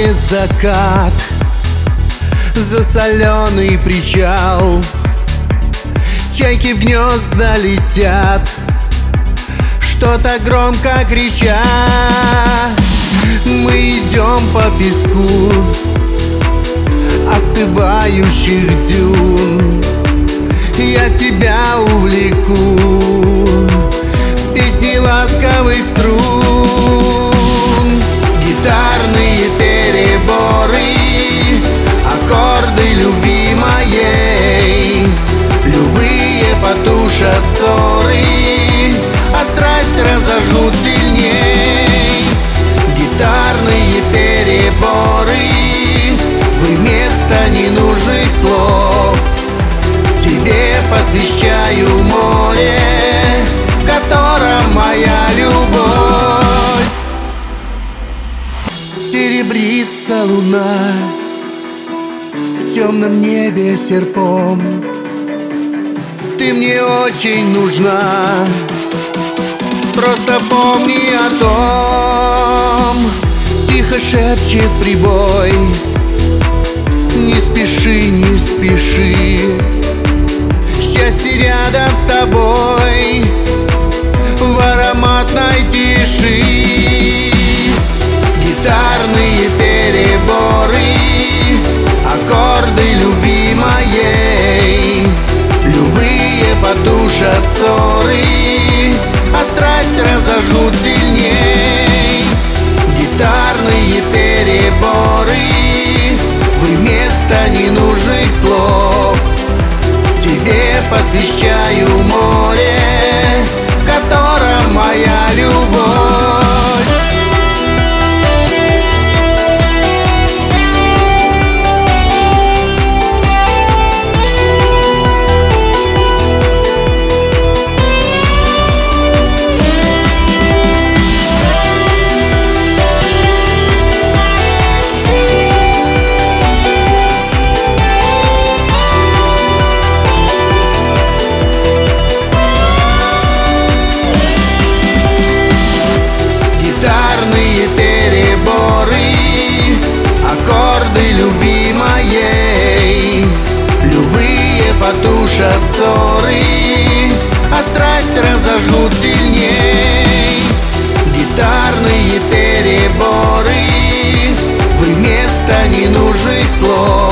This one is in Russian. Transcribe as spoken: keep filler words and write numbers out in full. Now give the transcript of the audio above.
тает закат, засоленный причал. Чайки в гнезда летят, что-то громко крича. Мы идем по песку остывающих дюн. Я тебя увлеку песней ласковых струн. Гитарные переборы, аккорды любви моей. Любые потушат ссоры, а страсть разожгут сильней. Гитарные переборы, вместо ненужных слов тебе посвящаю море, в котором моя любовь. Серебрится луна в темном небе серпом. Ты мне очень нужна, просто помни о том. Тихо шепчет прибой, не спеши, не спеши. Счастье рядом с тобой в ароматной тиши. Гитарные переборы, аккорды любви моей. Любые потушат ссоры, а страсть разожгут сильней. Гитарные переборы, вместо ненужных слов тебе посвящаю море, в котором моя любовь. Переборы, аккорды любви моей. Любые потушат ссоры, а страсть разожгут сильней. Гитарные переборы, вместо ненужных слов